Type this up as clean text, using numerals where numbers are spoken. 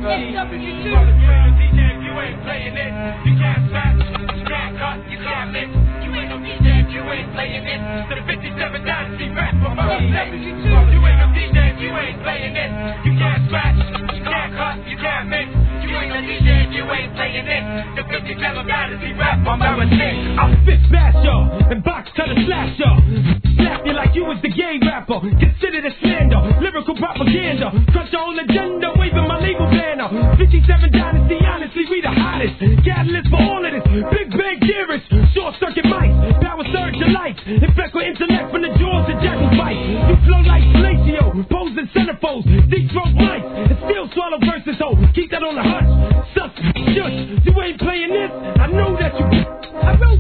DJ if you ain't playing it. You can't scratch, you can't cut, you can't mix. You ain't no DJ if you ain't playing it. The 57 Dynasty rap from early 72. You ain't no DJ if you ain't playing it. You can't scratch, you can't cut, you can't mix. You ain't no DJ if you ain't playing it. The 57 Dynasty rap from early 6. I'll spit smash y'all and box cut and slash y'all. Slap you like you was the gay rapper. Consider the slander, lyrical propaganda. Crush your whole agenda, waving my label banner. 57 Dynasty, honestly, we the hottest. Catalyst for all of this. Big Bang Theorist, short circuit mics, power surge your lights. Infect with intellect from the jaws of Jackal Fight. You flow like Palacio, pose in centerfolds. Deep throat mics, and still swallow verses, ho. Keep that on the hush. Sus, shush, you ain't playing this. I know that you. I wrote